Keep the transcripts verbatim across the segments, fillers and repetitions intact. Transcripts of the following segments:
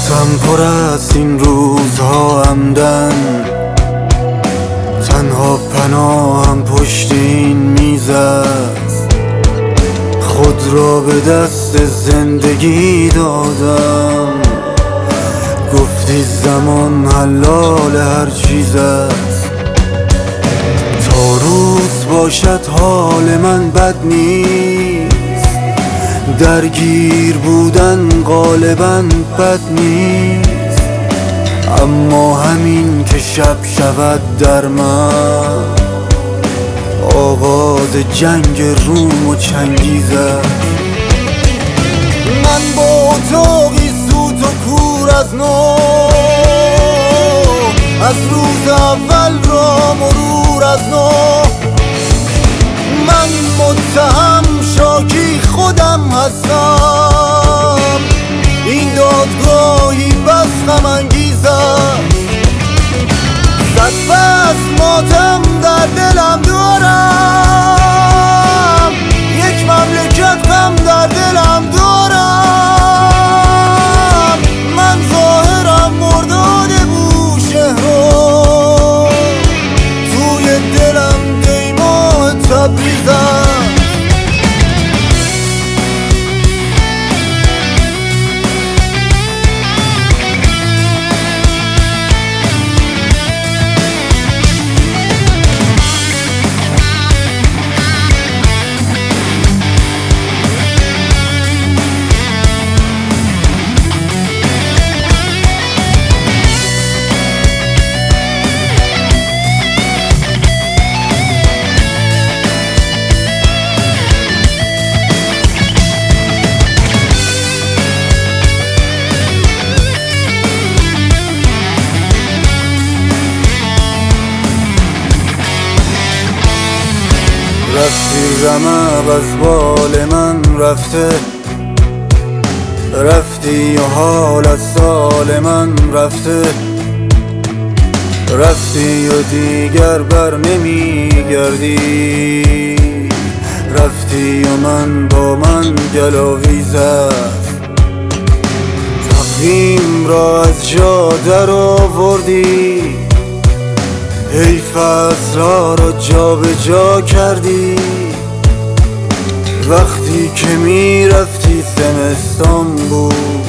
غم پر است این روزها عمدن، تنها پناهم پشت این میز است. خود را به دست زندگی دادم، گفتی زمان حلال هر چیز است. تا روز باشد حال من بد نیست، درگیر بودن غالبا بد نیست. اما همین که شب شود در من، آغاز جنگ روم و چنگیز است. من با اتاقی سوت و کور از نو، از روز اول را مرور از نو. من متهم شاکی خودم هستم، این دادگاهی بس غم انگیز است. صد فصل ماتم در دلم دارم، یک مملکت غم در دلم دارم. من ظاهرم مرداد بوشهرو، توی دلم دیماه تبریز است. رفتی رمق از بال من رفته، رفتی و حال از سال من رفته. رفتی و دیگر بر نمی گردی، رفتی و من با من گلاویز است. تقویم را از جا در آوردی، ای فصل‌ها را جا به جا کردی. وقتی که می رفتی زمستان بود،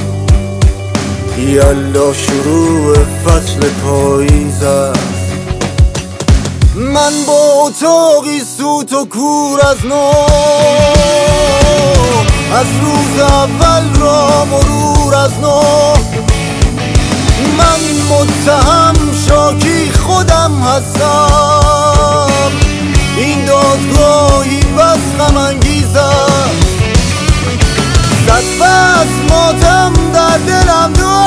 یلا شروع فصل پاییز است. من با اتاقی سوت و کور از نو، از روز اول را مرور از نو. من متهم شاکی خودم هستم، این دادگاهی بس غم انگیز است. صد فصل ماتم در دلم دارم،